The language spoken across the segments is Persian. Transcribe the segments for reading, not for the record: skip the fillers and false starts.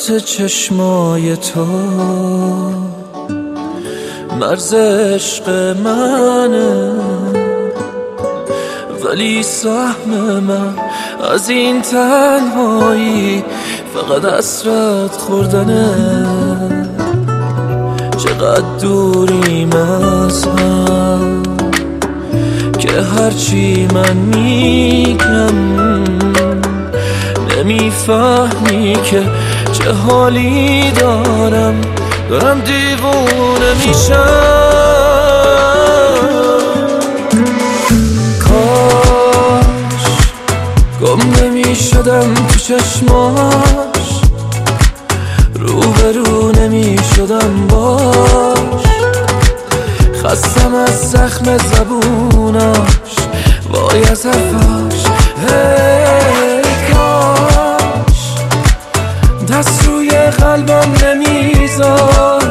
البته چشمای تو مرز عشق منه، ولی سهم من از این تنهایی فقط حسرت خوردنه. چقدر دوریم از هم که هرچی من میگم نمیفهمی که چه حالی دارم دیوونه میشم. کاش گم نمیشدم تو چشماش، روبرو نمیشدم باش، خستم از زخم زبوناش وای از حرفاش. کاش دست روی قلبم نمیذاشت،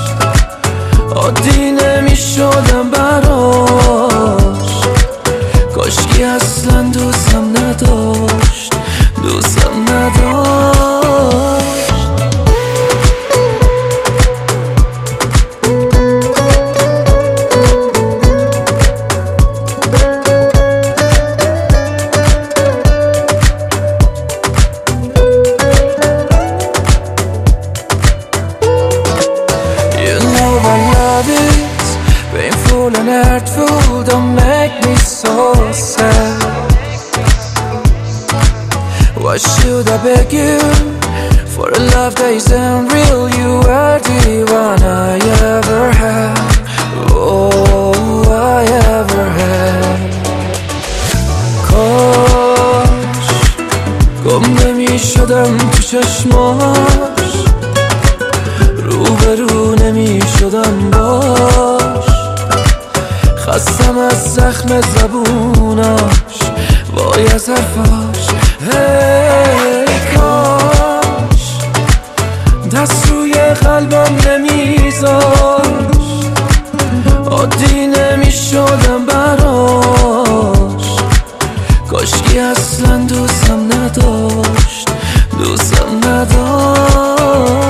عادی نمیشدم براش، کاشکی اصلا دوستم نداشت. Painful and hurtful, don't make me so sad. Why should I beg you for a love that isn't real? You are the one I ever had, oh I ever had. کاش گم نمیشدم تو چشماش، روبرو نمیشدم باش، خستم از زخم زبوناش وای از حرفاش. کاش دست روی قلبم نمیذاشت، عادی نمیشدم براش، کاشکی اصلا دوستم نداشت.